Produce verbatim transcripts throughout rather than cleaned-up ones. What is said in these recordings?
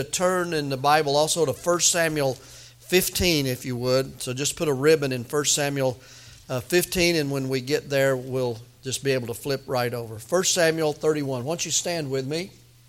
Turn in the Bible also to First Samuel fifteen, if you would. So just put a ribbon in First Samuel uh, fifteen, and when we get there, we'll just be able to flip right over. First Samuel thirty-one. Why don't you stand with me?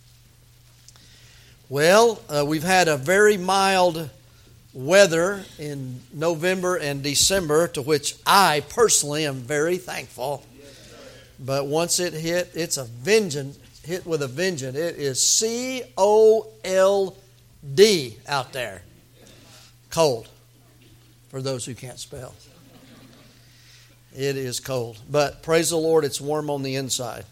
Well, uh, we've had a very mild weather in November and December, to which I personally am very thankful. But once it hit, it's a vengeance. Hit with a vengeance. It is C O L D out there. Cold. For those who can't spell. It is cold. But praise the Lord, it's warm on the inside.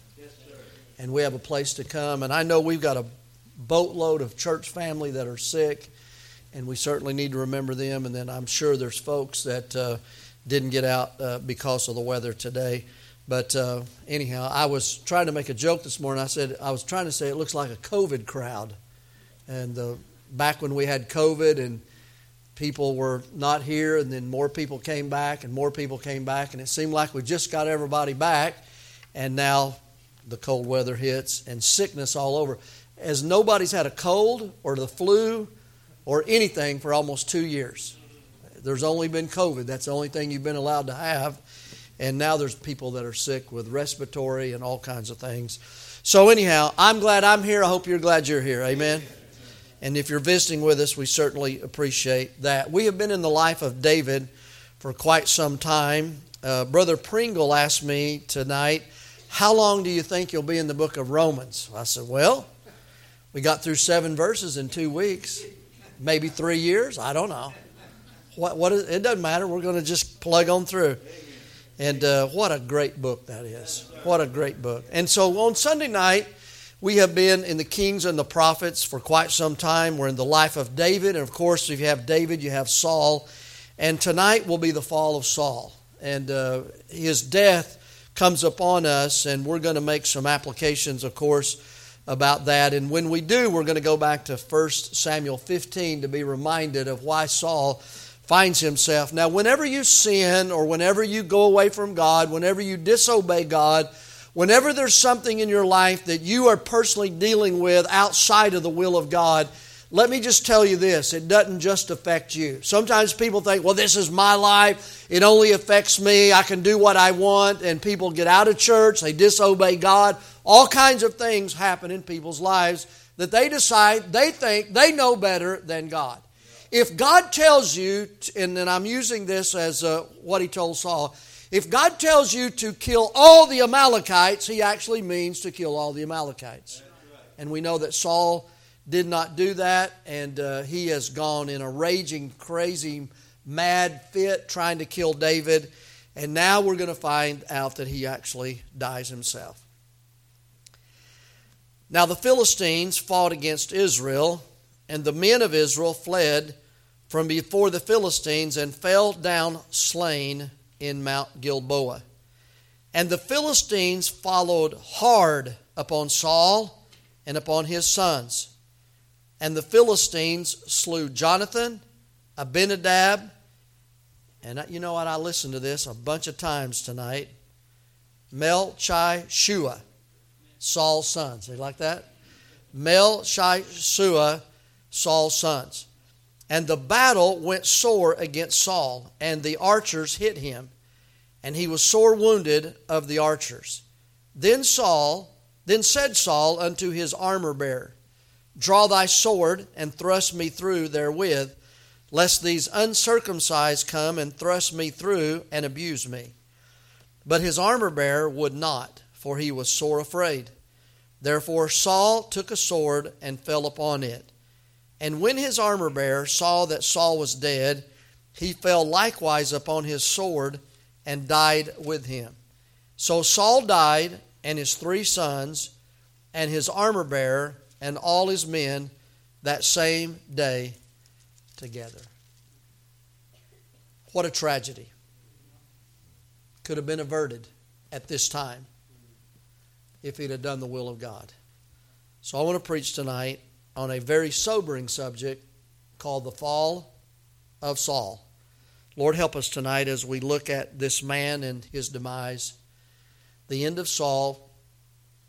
And we have a place to come. And I know we've got a boatload of church family that are sick. And we certainly need to remember them. And then I'm sure there's folks that uh, didn't get out uh, because of the weather today. But uh, anyhow, I was trying to make a joke this morning. I said, I was trying to say it looks like a COVID crowd. And uh, back when we had COVID and people were not here, and then more people came back and more people came back, and it seemed like we just got everybody back, and now the cold weather hits and sickness all over. As nobody's had a cold or the flu or anything for almost two years. There's only been COVID. That's the only thing you've been allowed to have. And now there's people that are sick with respiratory and all kinds of things. So anyhow, I'm glad I'm here. I hope you're glad you're here. Amen. And if you're visiting with us, we certainly appreciate that. We have been in the life of David for quite some time. Uh, Brother Pringle asked me tonight, how long do you think you'll be in the book of Romans? I said, well, we got through seven verses in two weeks. Maybe three years. I don't know. What? What is, it doesn't matter. We're going to just plug on through. And uh, what a great book that is. What a great book. And so on Sunday night, we have been in the Kings and the Prophets for quite some time. We're in the life of David. And of course, if you have David, you have Saul. And tonight will be the fall of Saul. And uh, his death comes upon us. And we're going to make some applications, of course, about that. And when we do, we're going to go back to First Samuel fifteen to be reminded of why Saul finds himself. Now, whenever you sin or whenever you go away from God, whenever you disobey God, whenever there's something in your life that you are personally dealing with outside of the will of God, let me just tell you this, it doesn't just affect you. Sometimes people think, well, this is my life, it only affects me, I can do what I want, and people get out of church, they disobey God. All kinds of things happen in people's lives that they decide, they think they know better than God. If God tells you, and then I'm using this as uh, what he told Saul, if God tells you to kill all the Amalekites, he actually means to kill all the Amalekites. And we know that Saul did not do that, and uh, he has gone in a raging, crazy, mad fit trying to kill David. And now we're going to find out that he actually dies himself. Now the Philistines fought against Israel, and the men of Israel fled from before the Philistines and fell down slain in Mount Gilboa. And the Philistines followed hard upon Saul and upon his sons. And the Philistines slew Jonathan, Abinadab, and you know what, I listened to this a bunch of times tonight, Melchishua, Saul's sons. They like that? Melchishua, Saul's sons. And the battle went sore against Saul, and the archers hit him, and he was sore wounded of the archers. Then Saul, then said Saul unto his armor bearer, draw thy sword and thrust me through therewith, lest these uncircumcised come and thrust me through and abuse me. But his armor bearer would not, for he was sore afraid. Therefore Saul took a sword and fell upon it. And when his armor bearer saw that Saul was dead, he fell likewise upon his sword and died with him. So Saul died, and his three sons, and his armor bearer, and all his men that same day together. What a tragedy. Could have been averted at this time if he'd have done the will of God. So I want to preach tonight on a very sobering subject called the fall of Saul. Lord, help us tonight as we look at this man and his demise. The end of Saul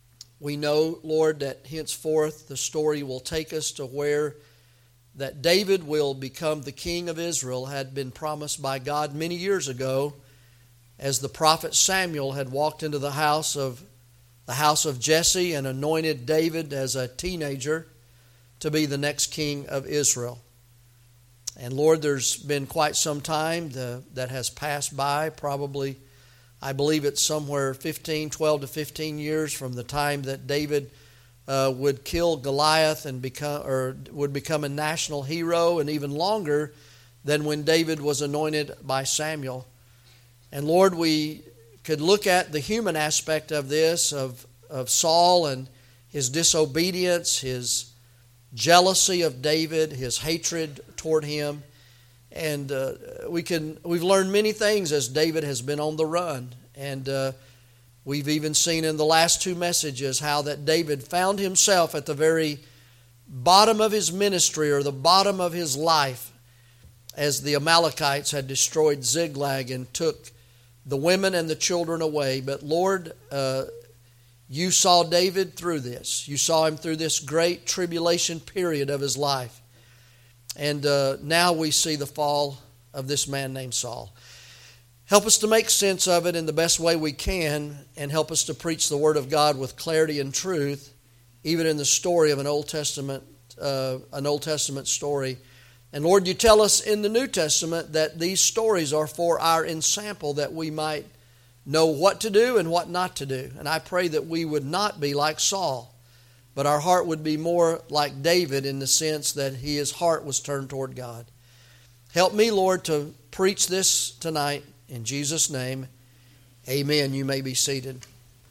We know, Lord, that henceforth the story will take us to where that David will become the king of Israel had been promised by God many years ago, as the prophet Samuel had walked into the house of the house of Jesse and anointed David as a teenager to be the next king of Israel. And Lord, there's been quite some time the, that has passed by, probably, I believe it's somewhere fifteen, twelve to fifteen years from the time that David uh, would kill Goliath and become, or would become a national hero, and even longer than when David was anointed by Samuel. And Lord, we could look at the human aspect of this, of, of Saul and his disobedience, his jealousy of David, his hatred toward him. And uh, we can, we've learned many things as David has been on the run. And uh, we've even seen in the last two messages how that David found himself at the very bottom of his ministry, or the bottom of his life, as the Amalekites had destroyed Ziklag and took the women and the children away. But Lord, uh, you saw David through this. You saw him through this great tribulation period of his life. And uh, now we see the fall of this man named Saul. Help us to make sense of it in the best way we can, and help us to preach the Word of God with clarity and truth, even in the story of an Old Testament, uh, an Old Testament story. And Lord, you tell us in the New Testament that these stories are for our ensample, that we might know what to do and what not to do. And I pray that we would not be like Saul, but our heart would be more like David, in the sense that his heart was turned toward God. Help me, Lord, to preach this tonight. In Jesus' name, amen. You may be seated.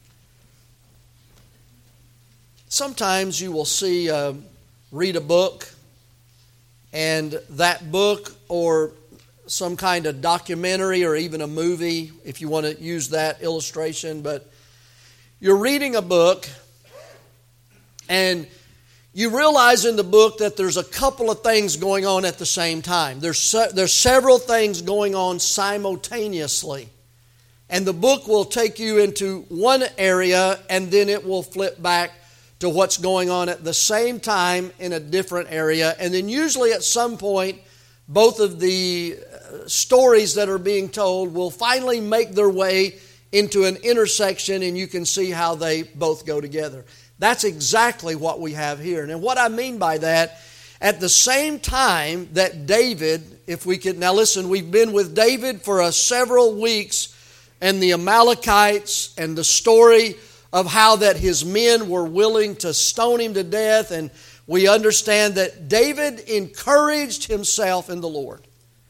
Sometimes you will see, uh, read a book, and that book, or some kind of documentary, or even a movie, if you want to use that illustration, but you're reading a book, and you realize in the book that there's a couple of things going on at the same time. There's se- there's several things going on simultaneously. And the book will take you into one area, and then it will flip back to what's going on at the same time in a different area. And then usually at some point, both of the stories that are being told will finally make their way into an intersection, and you can see how they both go together. That's exactly what we have here. And what I mean by that, at the same time that David, if we could, now listen, we've been with David for uh, several weeks, and the Amalekites, and the story of how that his men were willing to stone him to death. And we understand that David encouraged himself in the Lord.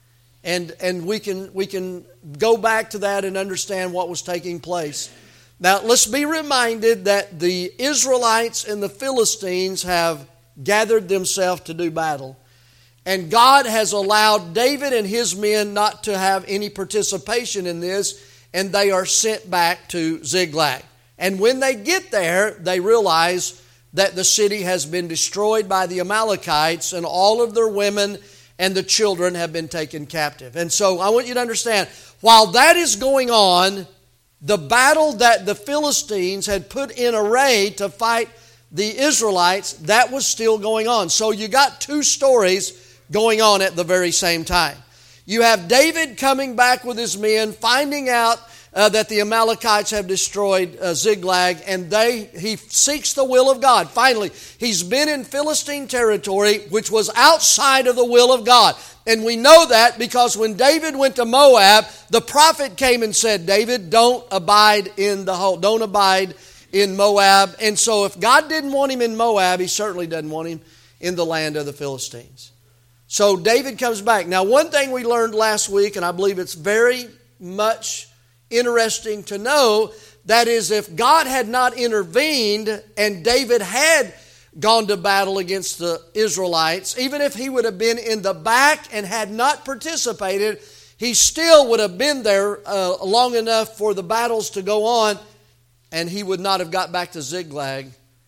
And, and we can, we can go back to that and understand what was taking place. Now, let's be reminded that the Israelites and the Philistines have gathered themselves to do battle. And God has allowed David and his men not to have any participation in this, and they are sent back to Ziklag. And when they get there, they realize that the city has been destroyed by the Amalekites, and all of their women and the children have been taken captive. And so I want you to understand, while that is going on, the battle that the Philistines had put in array to fight the Israelites, that was still going on. So you got two stories going on at the very same time. You have David coming back with his men, finding out uh, that the Amalekites have destroyed uh, Ziklag, and they he seeks the will of God. Finally, he's been in Philistine territory, which was outside of the will of God. And we know that because when David went to Moab, the prophet came and said, David, don't abide in the whole, don't abide in Moab. And so if God didn't want him in Moab, he certainly doesn't want him in the land of the Philistines. So David comes back. Now, one thing we learned last week, and I believe it's very much interesting to know, that is, if God had not intervened and David had gone to battle against the Israelites, even if he would have been in the back and had not participated, he still would have been there uh, long enough for the battles to go on, and he would not have got back to Ziklag,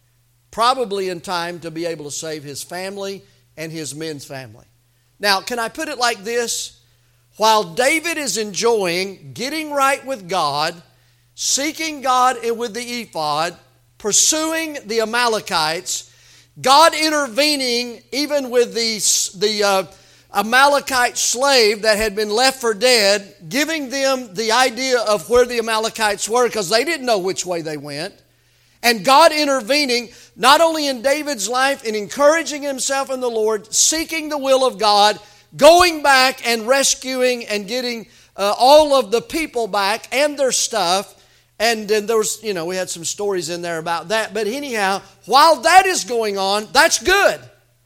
probably in time to be able to save his family and his men's family. Now, can I put it like this? While David is enjoying getting right with God, seeking God with the ephod, pursuing the Amalekites, God intervening even with the, the uh, Amalekite slave that had been left for dead, giving them the idea of where the Amalekites were because they didn't know which way they went. And God intervening not only in David's life and encouraging himself in the Lord, seeking the will of God, going back and rescuing and getting uh, all of the people back and their stuff. And then there was, you know, we had some stories in there about that. But anyhow, while that is going on, that's good.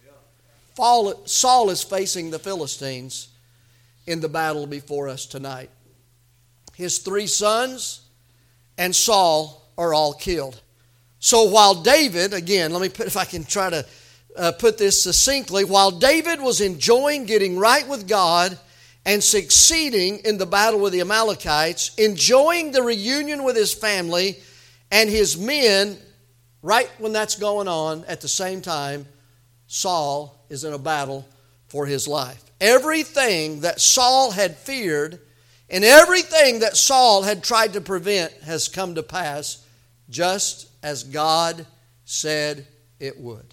Saul is facing the Philistines in the battle before us tonight. His three sons and Saul are all killed. So while David, again, let me put, if I can try to uh, put this succinctly, while David was enjoying getting right with God and succeeding in the battle with the Amalekites, enjoying the reunion with his family and his men, right when that's going on, at the same time, Saul is in a battle for his life. Everything that Saul had feared and everything that Saul had tried to prevent has come to pass just as God said it would.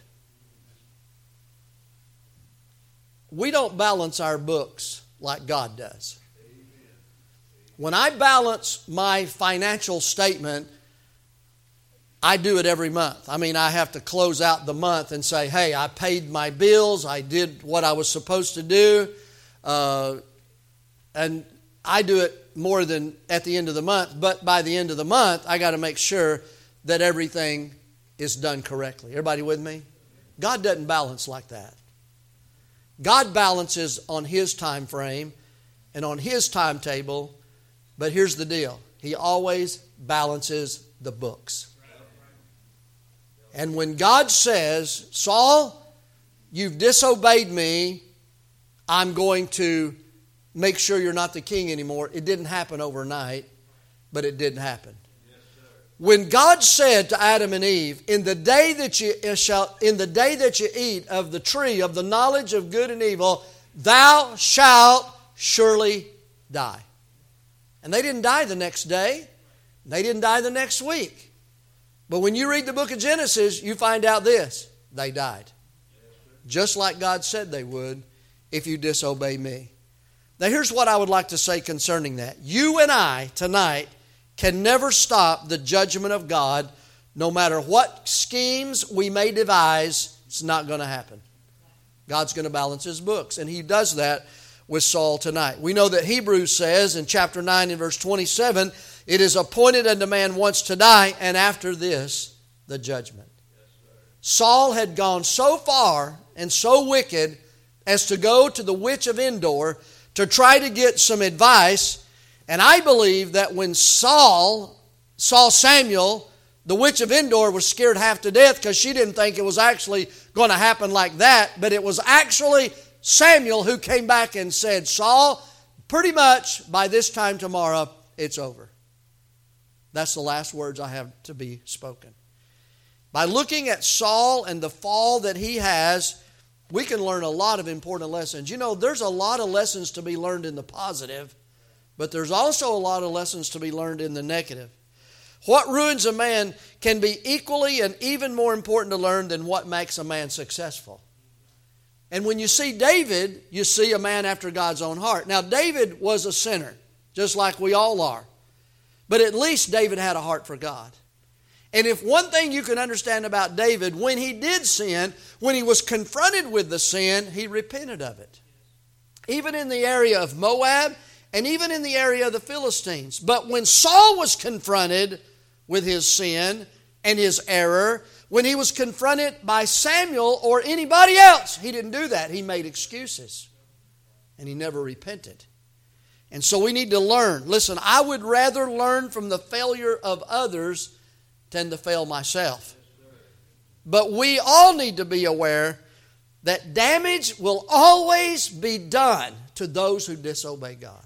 We don't balance our books like God does. When I balance my financial statement, I do it every month. I mean, I have to close out the month and say, hey, I paid my bills, I did what I was supposed to do, uh, and I do it more than at the end of the month, but by the end of the month, I got to make sure that everything is done correctly. Everybody with me? God doesn't balance like that. God balances on His time frame and on His timetable, but here's the deal. He always balances the books. And when God says, Saul, you've disobeyed me, I'm going to make sure you're not the king anymore. It didn't happen overnight, but it didn't happen. When God said to Adam and Eve, in the day that you shall, in the day that you eat of the tree of the knowledge of good and evil, thou shalt surely die. And they didn't die the next day. They didn't die the next week. But when you read the book of Genesis, you find out this. They died. Just like God said they would if you disobey me. Now here's what I would like to say concerning that. You and I tonight can never stop the judgment of God. No matter what schemes we may devise, it's not going to happen. God's going to balance His books. And He does that with Saul tonight. We know that Hebrews says in chapter nine and verse twenty-seven, it is appointed unto man once to die, and after this, the judgment. Saul had gone so far and so wicked as to go to the witch of Endor to try to get some advice. And I believe that when Saul saw Samuel, the witch of Endor was scared half to death because she didn't think it was actually going to happen like that. But it was actually Samuel who came back and said, Saul, pretty much by this time tomorrow, it's over. That's the last words I have to be spoken. By looking at Saul and the fall that he has, we can learn a lot of important lessons. You know, there's a lot of lessons to be learned in the positive, but there's also a lot of lessons to be learned in the negative. What ruins a man can be equally and even more important to learn than what makes a man successful. And when you see David, you see a man after God's own heart. Now, David was a sinner, just like we all are. But at least David had a heart for God. And if one thing you can understand about David, when he did sin, when he was confronted with the sin, he repented of it. Even in the area of Moab, and even in the area of the Philistines. But when Saul was confronted with his sin and his error, when he was confronted by Samuel or anybody else, he didn't do that. He made excuses. And he never repented. And so we need to learn. Listen, I would rather learn from the failure of others than to fail myself. But we all need to be aware that damage will always be done to those who disobey God.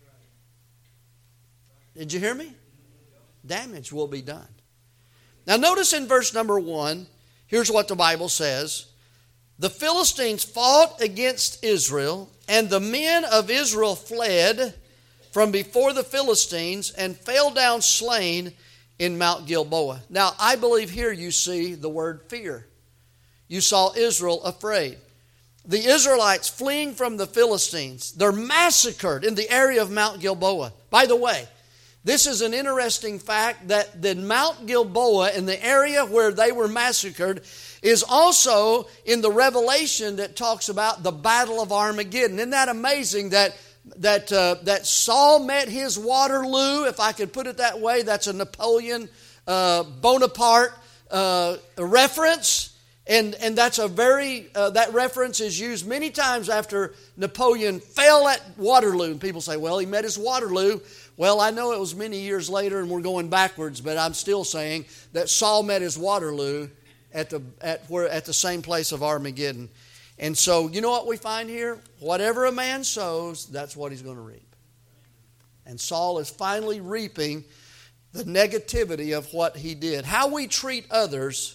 Did you hear me? Damage will be done. Now notice in verse number one, here's what the Bible says. The Philistines fought against Israel, and the men of Israel fled from before the Philistines and fell down slain in Mount Gilboa. Now, I believe here you see the word fear. You saw Israel afraid. The Israelites fleeing from the Philistines, they're massacred in the area of Mount Gilboa. By the way, this is an interesting fact that the Mount Gilboa, in the area where they were massacred, is also in the Revelation that talks about the Battle of Armageddon. Isn't that amazing that that uh, that Saul met his Waterloo, if I could put it that way? That's a Napoleon uh, Bonaparte uh, reference, and and that's a very uh, that reference is used many times after Napoleon fell at Waterloo, and people say, well, he met his Waterloo. Well, I know it was many years later, and we're going backwards, but I'm still saying that Saul met his Waterloo at the at where at the same place of Armageddon. And so, you know what we find here? Whatever a man sows, that's what he's going to reap. And Saul is finally reaping the negativity of what he did. How we treat others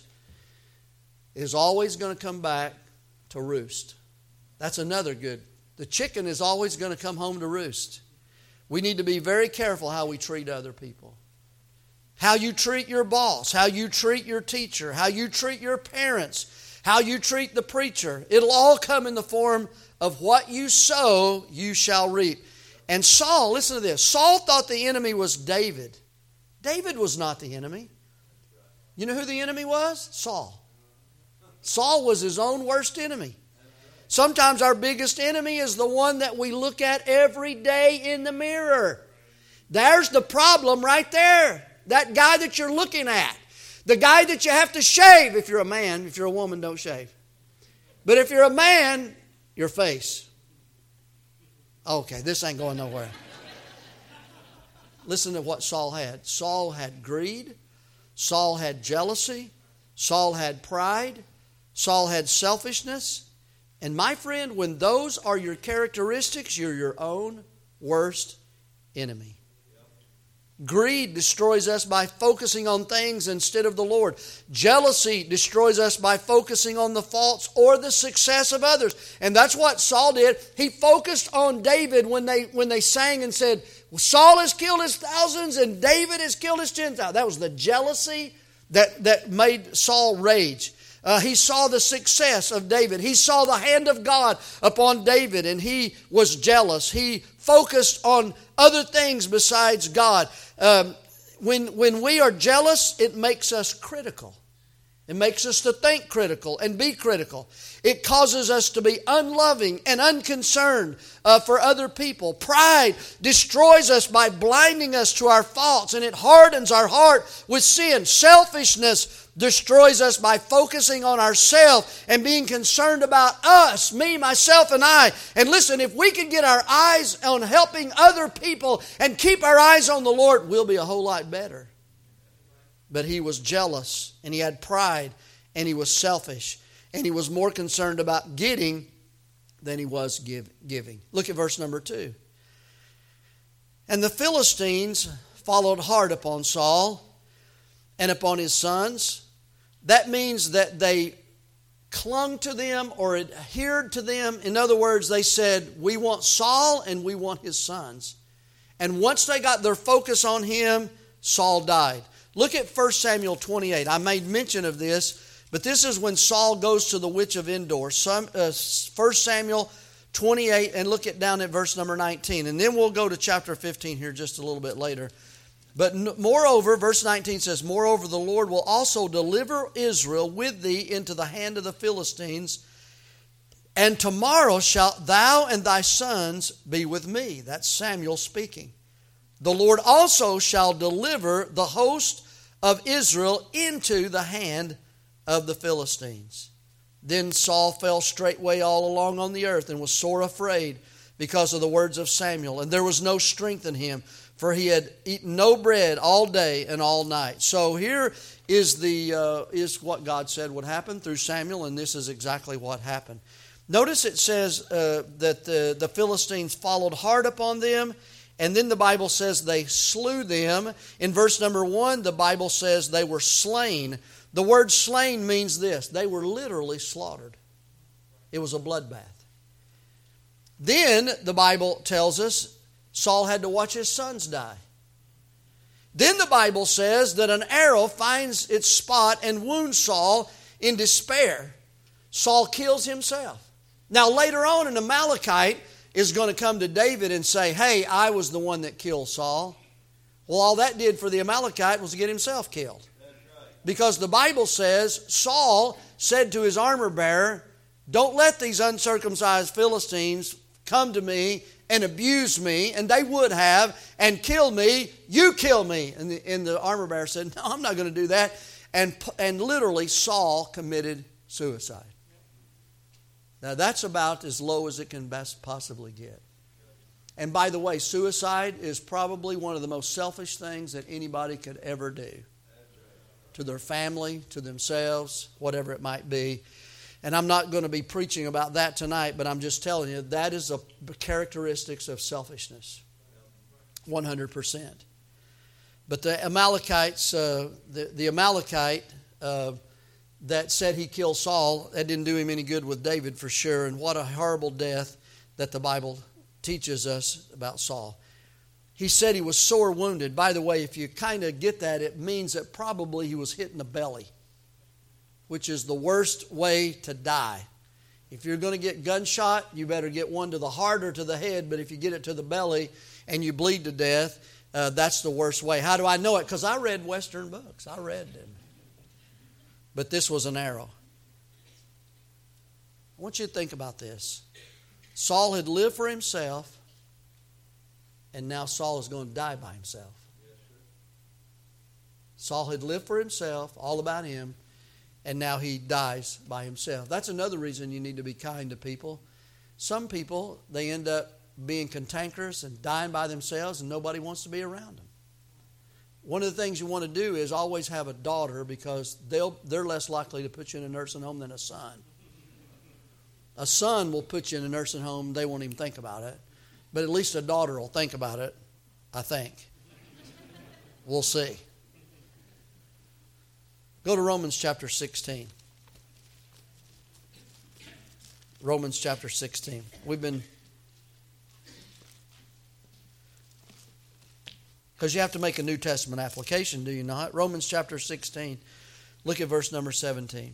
is always going to come back to roost. That's another good. The chicken is always going to come home to roost. We need to be very careful how we treat other people. How you treat your boss, how you treat your teacher, how you treat your parents, how you treat the preacher. It'll all come in the form of what you sow, you shall reap. And Saul, listen to this. Saul thought the enemy was David. David was not the enemy. You know who the enemy was? Saul. Saul was his own worst enemy. Sometimes our biggest enemy is the one that we look at every day in the mirror. There's the problem right there. That guy that you're looking at. The guy that you have to shave if you're a man. If you're a woman, don't shave. But if you're a man, your face. Okay, this ain't going nowhere. Listen to what Saul had. Saul had greed. Saul had jealousy. Saul had pride. Saul had selfishness. And my friend, when those are your characteristics, you're your own worst enemy. Greed destroys us by focusing on things instead of the Lord. Jealousy destroys us by focusing on the faults or the success of others. And that's what Saul did. He focused on David when they when they sang and said, Saul has killed his thousands and David has killed his ten thousand. That was the jealousy that, that made Saul rage. Uh, he saw the success of David. He saw the hand of God upon David, and he was jealous. He focused on other things besides God. Um, when, when we are jealous, it makes us critical. It makes us to think critical and be critical. It causes us to be unloving and unconcerned uh, for other people. Pride destroys us by blinding us to our faults, and it hardens our heart with sin. Selfishness destroys us by focusing on ourselves and being concerned about us, me, myself, and I. And listen, if we can get our eyes on helping other people and keep our eyes on the Lord, we'll be a whole lot better. But he was jealous, and he had pride, and he was selfish, and he was more concerned about getting than he was give, giving. Look at verse number two. And the Philistines followed hard upon Saul and upon his sons. That means that they clung to them or adhered to them. In other words, they said, we want Saul and we want his sons. And once they got their focus on him, Saul died. Look at First Samuel twenty-eight. I made mention of this, but this is when Saul goes to the witch of Endor. Some, uh, First Samuel twenty-eight, and look at down at verse number nineteen. And then we'll go to chapter fifteen here just a little bit later. But moreover, verse nineteen says, moreover, the Lord will also deliver Israel with thee into the hand of the Philistines, and tomorrow shalt thou and thy sons be with me. That's Samuel speaking. The Lord also shall deliver the host of Israel into the hand of the Philistines. Then Saul fell straightway all along on the earth and was sore afraid because of the words of Samuel. And there was no strength in him, for he had eaten no bread all day and all night. So here is the uh, is what God said would happen through Samuel, and this is exactly what happened. Notice it says uh, that the, the Philistines followed hard upon them, and then the Bible says they slew them. In verse number one, the Bible says they were slain. The word slain means this: they were literally slaughtered. It was a bloodbath. Then the Bible tells us Saul had to watch his sons die. Then the Bible says that an arrow finds its spot and wounds Saul in despair. Saul kills himself. Now later on, an Amalekite is going to come to David and say, hey, I was the one that killed Saul. Well, all that did for the Amalekite was to get himself killed. Because the Bible says Saul said to his armor bearer, don't let these uncircumcised Philistines come to me and abuse me, and they would have, and kill me. You kill me. And the, and the armor bearer said, no, I'm not going to do that. And, and literally Saul committed suicide. Now that's about as low as it can best possibly get. And by the way, suicide is probably one of the most selfish things that anybody could ever do. To their family, to themselves, whatever it might be. And I'm not going to be preaching about that tonight, but I'm just telling you, that is a characteristics of selfishness. one hundred percent. But the Amalekites, uh, the, the Amalekite uh, that said he killed Saul, that didn't do him any good with David for sure. And what a horrible death that the Bible teaches us about Saul. He said he was sore wounded. By the way, if you kind of get that, it means that probably he was hit in the belly, which is the worst way to die. If you're going to get gunshot, you better get one to the heart or to the head. But if you get it to the belly and you bleed to death, uh, that's the worst way. How do I know it? Because I read Western books. I read them. But this was an arrow. I want you to think about this. Saul had lived for himself, and now Saul is going to die by himself. Saul had lived for himself, all about him, and now he dies by himself. That's another reason you need to be kind to people. Some people, they end up being cantankerous and dying by themselves, and nobody wants to be around them. One of the things you want to do is always have a daughter, because they'll, they're less likely to put you in a nursing home than a son. A son will put you in a nursing home, they won't even think about it. But at least a daughter will think about it, I think. We'll see. Go to Romans chapter sixteen. Romans chapter sixteen. We've been... Because you have to make a New Testament application, do you not? Romans chapter sixteen. Look at verse number seventeen.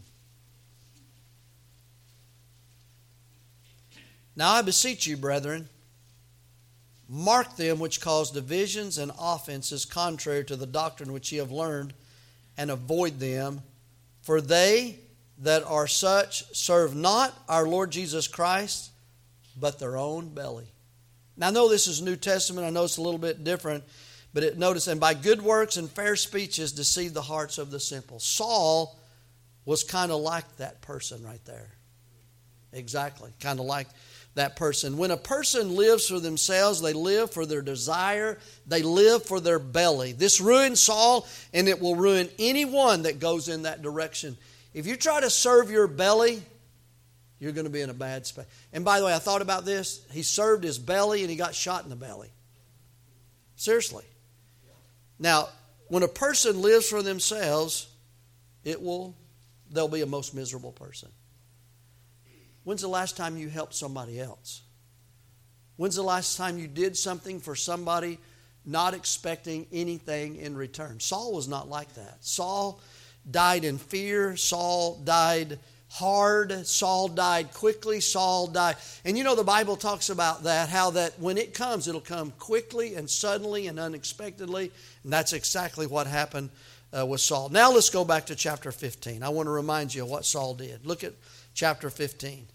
Now I beseech you, brethren, mark them which cause divisions and offenses contrary to the doctrine which ye have learned, and avoid them. For they that are such serve not our Lord Jesus Christ, but their own belly. Now I know this is New Testament. I know it's a little bit different. But it, notice, and by good works and fair speeches deceive the hearts of the simple. Saul was kind of like that person right there. Exactly, kind of like that person. When a person lives for themselves, they live for their desire. They live for their belly. This ruined Saul, and it will ruin anyone that goes in that direction. If you try to serve your belly, you're going to be in a bad space. And by the way, I thought about this. He served his belly, and he got shot in the belly. Seriously. Now, when a person lives for themselves, it will, they'll be a most miserable person. When's the last time you helped somebody else? When's the last time you did something for somebody not expecting anything in return? Saul was not like that. Saul died in fear. Saul died hard. Saul died quickly. Saul died. And you know the Bible talks about that, how that when it comes, it'll come quickly and suddenly and unexpectedly. And that's exactly what happened uh, with Saul. Now let's go back to chapter fifteen. I want to remind you of what Saul did. Look at chapter fifteen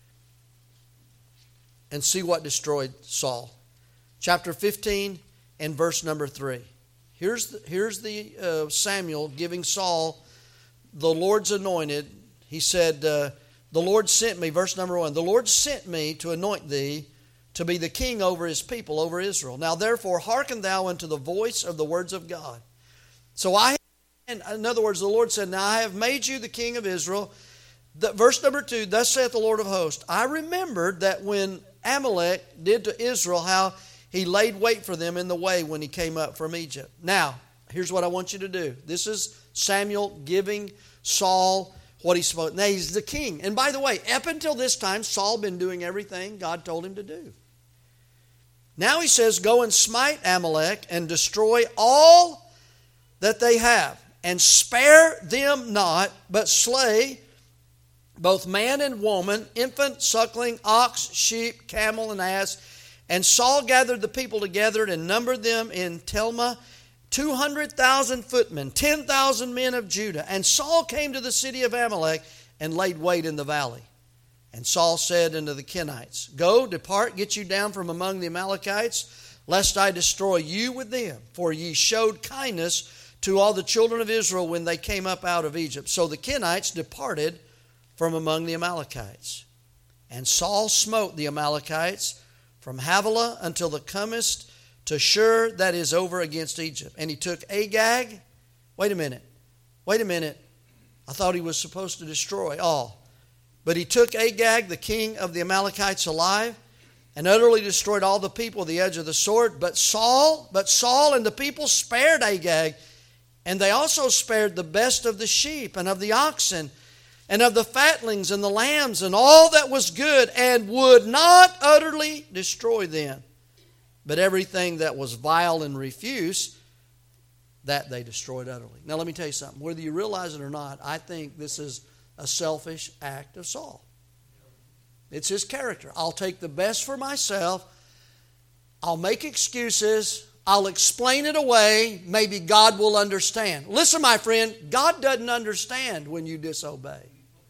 and see what destroyed Saul. Chapter fifteen and verse number three. Here's the, here's the uh, Samuel giving Saul the Lord's anointed. He said, uh, the Lord sent me, verse number one, the Lord sent me to anoint thee to be the king over his people, over Israel. Now therefore hearken thou unto the voice of the words of God. So I, in other words, the Lord said, now I have made you the king of Israel. The, verse number two, thus saith the Lord of hosts, I remembered that when Amalek did to Israel, how he laid wait for them in the way when he came up from Egypt. Now, here's what I want you to do. This is Samuel giving Saul what he spoke. Now he's the king. And by the way, up until this time, Saul been doing everything God told him to do. Now he says, go and smite Amalek and destroy all that they have, and spare them not, but slay both man and woman, infant, suckling, ox, sheep, camel, and ass. And Saul gathered the people together and numbered them in Telmah, two hundred thousand footmen, ten thousand men of Judah. And Saul came to the city of Amalek and laid wait in the valley. And Saul said unto the Kenites, Go, depart, get you down from among the Amalekites, lest I destroy you with them. For ye showed kindness to all the children of Israel when they came up out of Egypt. So the Kenites departed from among the Amalekites. And Saul smote the Amalekites from Havilah until the comest to Shur, that is over against Egypt. And he took Agag. Wait a minute. Wait a minute. I thought he was supposed to destroy all. But he took Agag, the king of the Amalekites, alive, and utterly destroyed all the people with the edge of the sword. But Saul, but Saul and the people spared Agag, and they also spared the best of the sheep and of the oxen and of the fatlings and the lambs and all that was good, and would not utterly destroy them. But everything that was vile and refuse, that they destroyed utterly. Now let me tell you something. Whether you realize it or not, I think this is a selfish act of Saul. It's his character. I'll take the best for myself. I'll make excuses. I'll explain it away. Maybe God will understand. Listen, my friend, God doesn't understand when you disobey.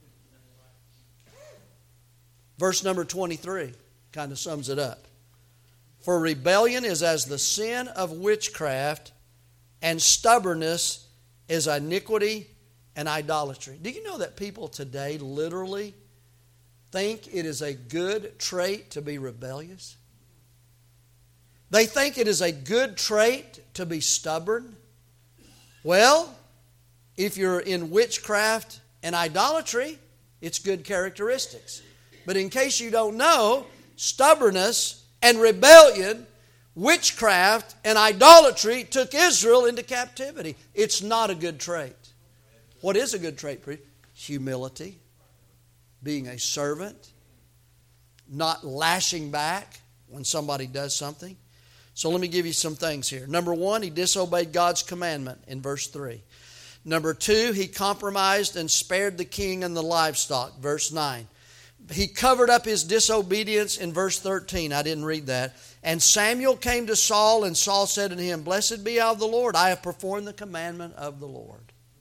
Verse number twenty-three kind of sums it up. For rebellion is as the sin of witchcraft, and stubbornness is iniquity and idolatry. Do you know that people today literally think it is a good trait to be rebellious? They think it is a good trait to be stubborn. Well, if you're in witchcraft and idolatry, it's good characteristics. But in case you don't know, stubbornness and rebellion, witchcraft and idolatry took Israel into captivity. It's not a good trait. What is a good trait, priest? Humility, being a servant, not lashing back when somebody does something. So let me give you some things here. Number one, he disobeyed God's commandment in verse three. Number two, he compromised and spared the king and the livestock, verse nine. He covered up his disobedience in verse thirteen. I didn't read that. And Samuel came to Saul, and Saul said unto him, Blessed be thou of the Lord, I have performed the commandment of the Lord.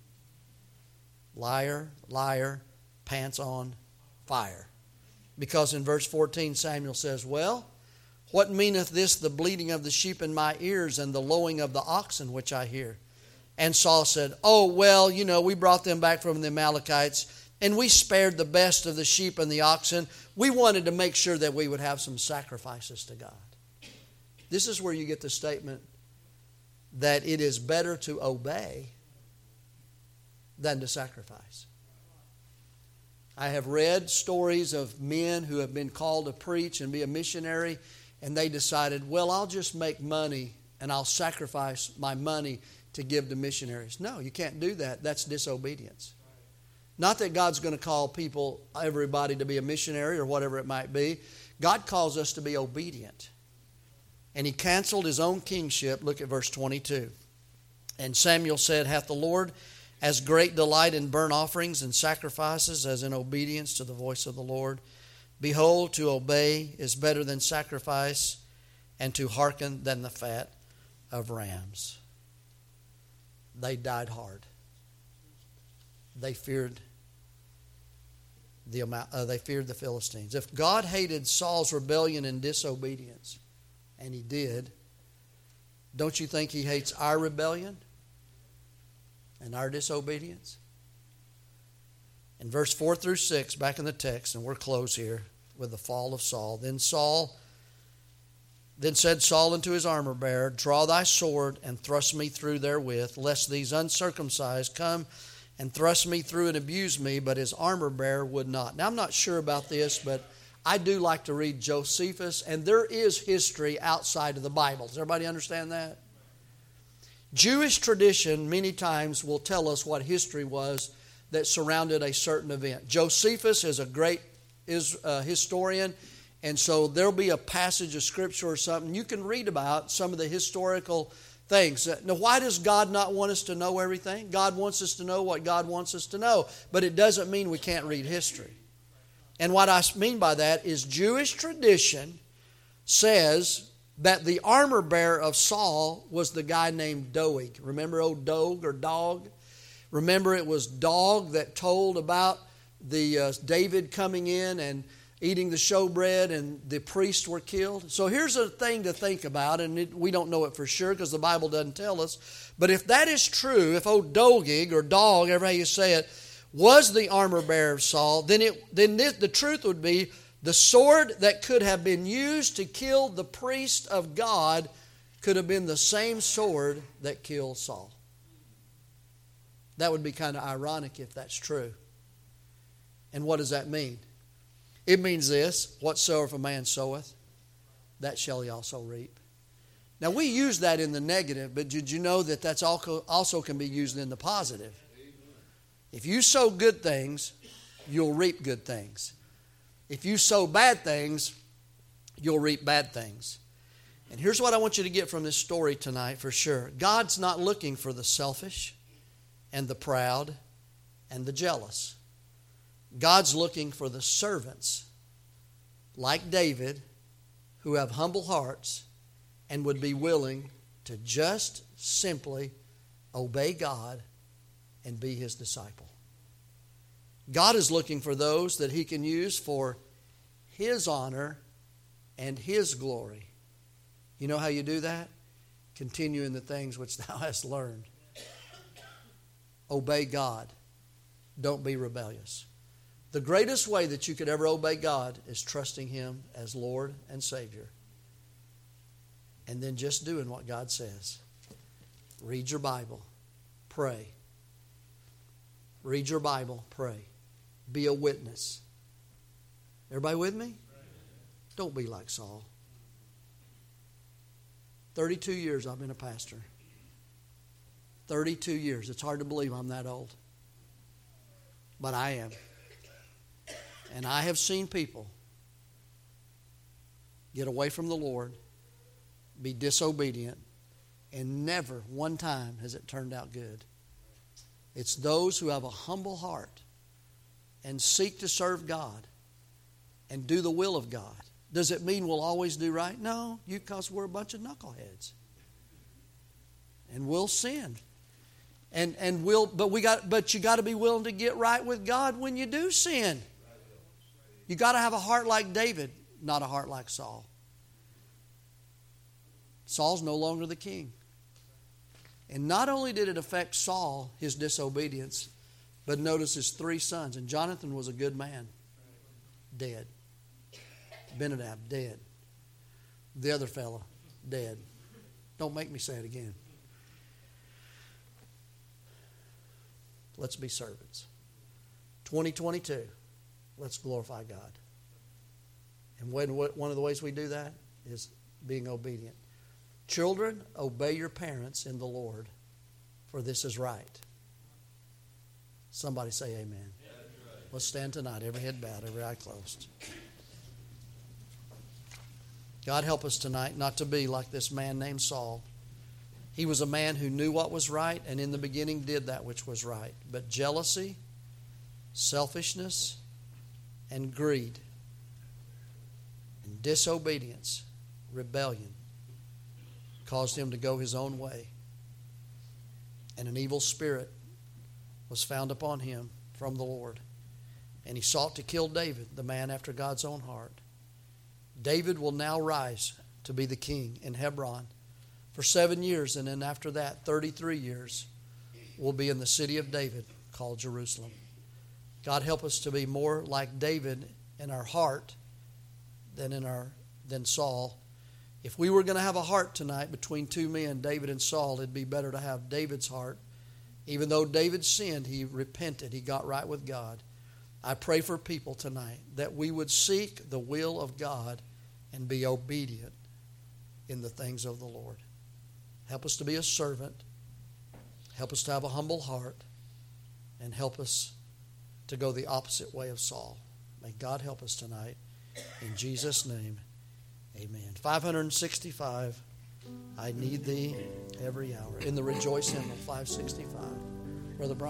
Liar, liar, pants on fire. Because in verse fourteen, Samuel says, Well, what meaneth this, the bleating of the sheep in my ears and the lowing of the oxen which I hear? And Saul said, Oh, well, you know, we brought them back from the Amalekites, and we spared the best of the sheep and the oxen. We wanted to make sure that we would have some sacrifices to God. This is where you get the statement that it is better to obey than to sacrifice. I have read stories of men who have been called to preach and be a missionary, and they decided, well, I'll just make money and I'll sacrifice my money to give to missionaries. No, you can't do that. That's disobedience. Not that God's going to call people, everybody, to be a missionary or whatever it might be. God calls us to be obedient. And he canceled his own kingship. Look at verse twenty-two. And Samuel said, Hath the Lord as great delight in burnt offerings and sacrifices as in obedience to the voice of the Lord? Behold, to obey is better than sacrifice, and to hearken than the fat of rams. They died hard. They feared the amount, uh, they feared the Philistines. If God hated Saul's rebellion and disobedience, and he did, don't you think he hates our rebellion and our disobedience? In verse four through six, back in the text, and we're close here with the fall of Saul. Then Saul, then said Saul unto his armor bearer, Draw thy sword and thrust me through therewith, lest these uncircumcised come and thrust me through and abuse me. But his armor bearer would not. Now I'm not sure about this, but I do like to read Josephus, and there is history outside of the Bible. Does everybody understand that? Jewish tradition many times will tell us what history was that surrounded a certain event. Josephus is a great is a historian, and so there'll be a passage of Scripture or something you can read about some of the historical things. Now, why does God not want us to know everything? God wants us to know what God wants us to know, but it doesn't mean we can't read history. And what I mean by that is Jewish tradition says that the armor bearer of Saul was the guy named Doeg. Remember old Dog or Dog? Remember it was Dog that told about the uh, David coming in and eating the showbread and the priests were killed. So here's a thing to think about, and it, we don't know it for sure because the Bible doesn't tell us. But if that is true, if old Doeg or Dog, however you say it, was the armor bearer of Saul, then it then this, the truth would be the sword that could have been used to kill the priest of God could have been the same sword that killed Saul. That would be kind of ironic if that's true. And what does that mean? It means this: whatsoever a man soweth, that shall he also reap. Now we use that in the negative, but did you know that that's also can be used in the positive? If you sow good things, you'll reap good things. If you sow bad things, you'll reap bad things. And here's what I want you to get from this story tonight for sure. God's not looking for the selfish and the proud and the jealous. God's looking for the servants like David who have humble hearts and would be willing to just simply obey God and be His disciple. God is looking for those that He can use for His honor and His glory. You know how you do that? Continue in the things which thou hast learned. Obey God. Don't be rebellious. The greatest way that you could ever obey God is trusting Him as Lord and Savior. And then just doing what God says. Read your Bible. Pray. Read your Bible. Pray. Be a witness. Everybody with me? Don't be like Saul. thirty-two years I've been a pastor. thirty-two years. It's hard to believe I'm that old. But I am. And I have seen people get away from the Lord, be disobedient, and never one time has it turned out good. It's those who have a humble heart and seek to serve God and do the will of God. Does it mean we'll always do right? No, because we're a bunch of knuckleheads. And we'll sin. And and we'll but we got but you got to be willing to get right with God when you do sin. You got to have a heart like David, not a heart like Saul. Saul's no longer the king. And not only did it affect Saul, his disobedience, but notice his three sons. And Jonathan was a good man. Dead. Benadab, dead. The other fella, dead. Don't make me say it again. Let's be servants. twenty twenty-two, let's glorify God. And when, one of the ways we do that is being obedient. Children, obey your parents in the Lord, for this is right. Somebody say amen. Yeah, right. Let's stand tonight, every head bowed, every eye closed. God help us tonight not to be like this man named Saul. He was a man who knew what was right and in the beginning did that which was right. But jealousy, selfishness, and greed, and disobedience, rebellion, caused him to go his own way. And an evil spirit was found upon him from the Lord. And he sought to kill David, the man after God's own heart. David will now rise to be the king in Hebron for seven years. And then after that, thirty-three years will be in the city of David called Jerusalem. God help us to be more like David in our heart than in our than Saul. If we were going to have a heart tonight between two men, David and Saul, it'd be better to have David's heart. Even though David sinned, he repented. He got right with God. I pray for people tonight that we would seek the will of God and be obedient in the things of the Lord. Help us to be a servant. Help us to have a humble heart. And help us to go the opposite way of Saul. May God help us tonight. In Jesus' name, amen. five sixty-five. I need thee every hour. In the Rejoice Hymnal five sixty-five. Brother Brian.